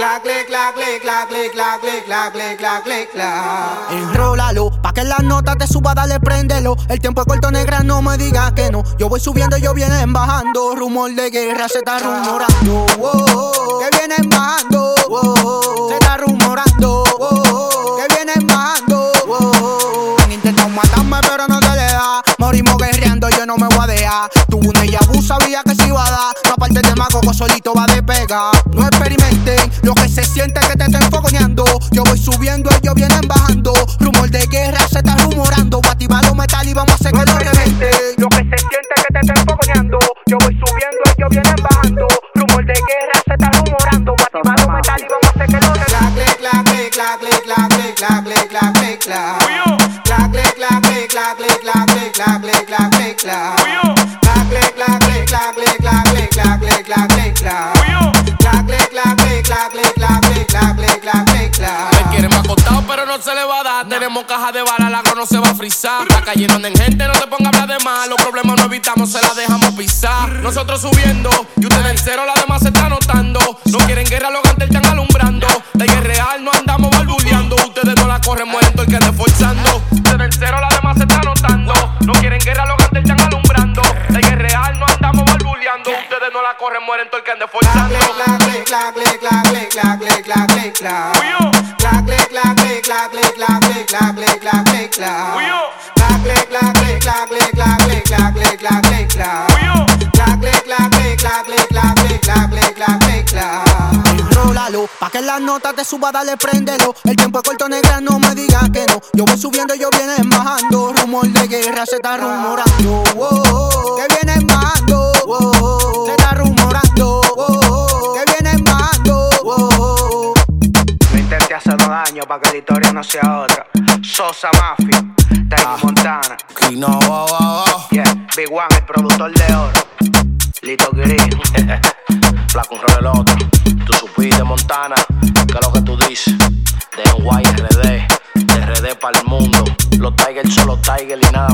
Clac, clac, clac, clac, clac, clac, clac, clac, clac, clac, clac. Enrólalo, pa' que la nota te suba, dale, préndelo. El tiempo es corto, negra, no me digas que no. Yo voy subiendo, ellos vienen bajando. Rumor de guerra se está rumorando. Que vienen bajando. Se está rumorando. Que vienen bajando. Han intentado matarme, pero no se le da. Morimos guerreando, yo no me voy a dejar. Tuve un déjà vu, sabía que se iba a dar. No aparte el demagogo solito va de pegar. No experimenten, lo que se siente es que te estén fogoneando. Yo voy subiendo, ellos vienen bajando. Rumor de guerra se está rumorando. Voy a activar los metal y vamos a hacer que no revente. Lo que se siente es que te estén fogoneando. Yo voy subiendo, ellos vienen bajando. Rumor de guerra se está rumorando. Voy a activar los metal y vamos a hacer que no revente. Clac, clac, clac, clac, clac, clac, clac, clac, clac, clac. Clac, clac, clac, clac, clac, clac, clac, clac, clac, clac. Clac, clac, clac, clac, clac, clac, clac, clac, clac, clac, clac. Clac, clac, clac, clac, clac, clac, clac, clac, clac, clac. Me quieren más acostado, pero no se le va a dar. Tenemos caja de bala, la agua no se va a frizar. La calle no en gente, no te ponga a hablar de más. Los problemas no evitamos, se la dejamos pisar. Nosotros subiendo, y ustedes en cero, la demás se está notando. No quieren guerra, los gantes están alumbrando. De guerra real no andamos barbuleando. Ustedes no la corren, mueren todo el que esté forzando. Ustedes en cero, la demás se está notando. No quieren guerra, los gantes están alumbrando. De guerra real no andamos barbuleando. Ustedes no la corren, mueren todo el que esté forzando. Clac, clac, clac, clac, clac, clac, clac, clac, clac. Clac, clac, clac, clac, clac, clac, clac, clac, clac, clac, clac. Clac, clac, clac, clac, clac, clac, clac, clac, clac, clac. Clac, clac, clac, clac, clac, clac, clac, clac, clac. Enrólalo, pa' que la nota te suba, dale, préndelo. El tiempo es corto, negra, no me digas que no. Yo voy subiendo, ellos vienen bajando. Rumor de guerra se está rumorando. Que vienen bajando. Se está rumorando. Que vienen bajando. No intentes hacernos daño pa' que la historia no sea otra. Sosa Mafia, Tiny Montana. No, Yeah, Big One, el productor de oro. Lito Green. Flaco, un rol el otro. Tú supiste, Montana, que es lo que tú dices. De NYRD, de RD para el mundo. Los Tigers son los Tigers y nada